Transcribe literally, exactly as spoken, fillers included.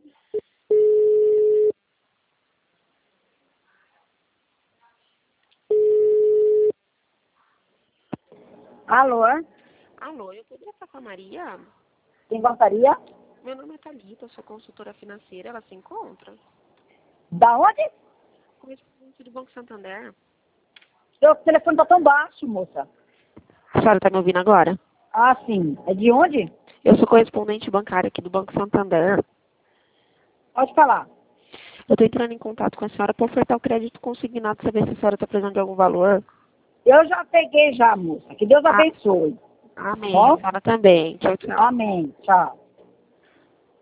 Alô? Alô, eu poderia falar com a Maria? Quem gostaria? Meu nome é Thalita, eu sou consultora financeira, ela se encontra? Da onde? Correspondente do Banco Santander. Seu telefone tá tão baixo, moça. A senhora está me ouvindo agora? Ah, sim. É de onde? Eu sou correspondente bancária aqui do Banco Santander. Pode falar. Eu estou entrando em contato com a senhora para ofertar o crédito consignado, saber se a senhora está precisando de algum valor. Eu já peguei já, moça. Que Deus Ah, abençoe. amém. Bom? A senhora também. Tchau, tchau. Amém. Tchau.